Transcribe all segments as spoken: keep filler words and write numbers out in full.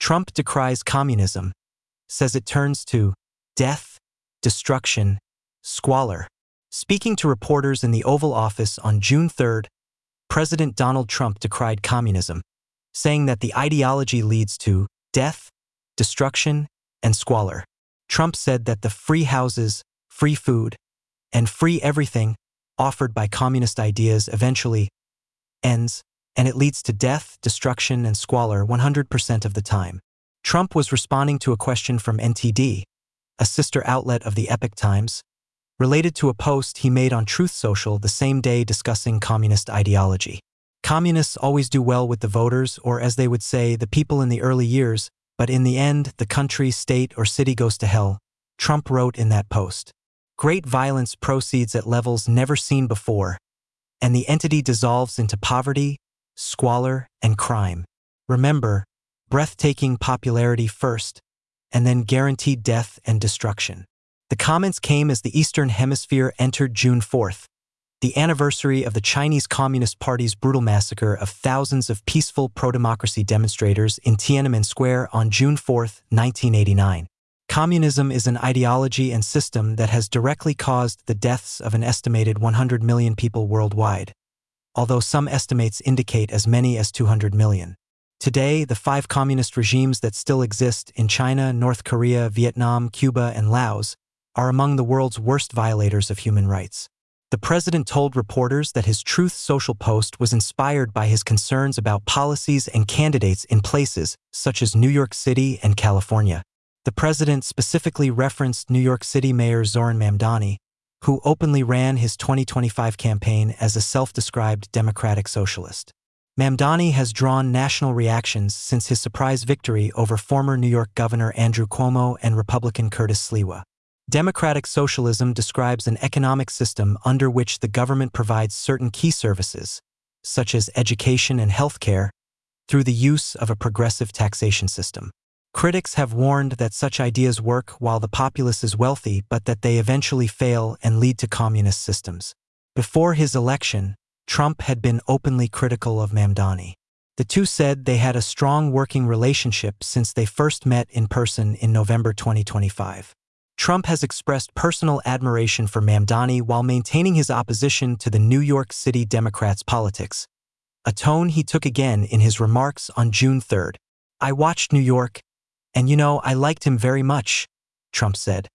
Trump decries communism, says it turns to death, destruction, squalor. Speaking to reporters in the Oval Office on June third, President Donald Trump decried communism, saying that the ideology leads to death, destruction, and squalor. Trump said that the free houses, free food, and free everything offered by communist ideas eventually ends, and it leads to death, destruction, and squalor one hundred percent of the time. Trump was responding to a question from N T D, a sister outlet of the Epoch Times, related to a post he made on Truth Social the same day discussing communist ideology. Communists always do well with the voters, or as they would say, the people in the early years, but in the end, the country, state, or city goes to hell, Trump wrote in that post. Great violence proceeds at levels never seen before, and the entity dissolves into poverty, squalor, and crime. Remember, breathtaking popularity first, and then guaranteed death and destruction. The comments came as the Eastern Hemisphere entered June fourth, the anniversary of the Chinese Communist Party's brutal massacre of thousands of peaceful pro-democracy demonstrators in Tiananmen Square on June fourth, nineteen eighty-nine. Communism is an ideology and system that has directly caused the deaths of an estimated one hundred million people worldwide, although some estimates indicate as many as two hundred million. Today, the five communist regimes that still exist in China, North Korea, Vietnam, Cuba, and Laos are among the world's worst violators of human rights. The president told reporters that his Truth Social post was inspired by his concerns about policies and candidates in places such as New York City and California. The president specifically referenced New York City Mayor Zohran Mamdani, who openly ran his twenty twenty-five campaign as a self-described democratic socialist. Mamdani has drawn national reactions since his surprise victory over former New York Governor Andrew Cuomo and Republican Curtis Sliwa. Democratic socialism describes an economic system under which the government provides certain key services, such as education and healthcare, through the use of a progressive taxation system. Critics have warned that such ideas work while the populace is wealthy, but that they eventually fail and lead to communist systems. Before his election, Trump had been openly critical of Mamdani. The two said they had a strong working relationship since they first met in person in November twenty twenty-five. Trump has expressed personal admiration for Mamdani while maintaining his opposition to the New York City Democrats' politics, a tone he took again in his remarks on June third. "I watched New York, and you know, I liked him very much," Trump said.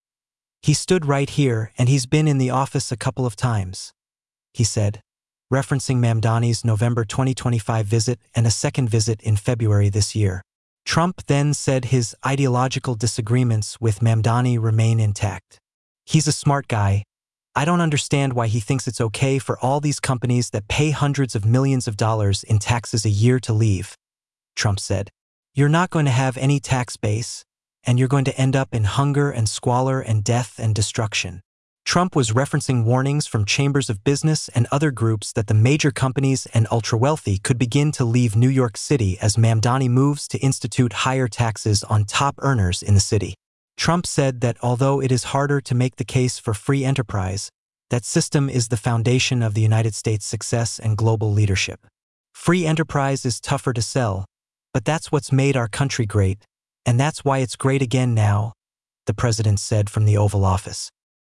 "He stood right here, and he's been in the office a couple of times," he said, referencing Mamdani's November twenty twenty-five visit and a second visit in February this year. Trump then said his ideological disagreements with Mamdani remain intact. "He's a smart guy. I don't understand why he thinks it's okay for all these companies that pay hundreds of millions of dollars in taxes a year to leave," Trump said. "You're not going to have any tax base, and you're going to end up in hunger and squalor and death and destruction." Trump was referencing warnings from chambers of business and other groups that the major companies and ultra-wealthy could begin to leave New York City as Mamdani moves to institute higher taxes on top earners in the city. Trump said that although it is harder to make the case for free enterprise, that system is the foundation of the United States' success and global leadership. "Free enterprise is tougher to sell, but that's what's made our country great, and that's why it's great again now," the president said from the Oval Office.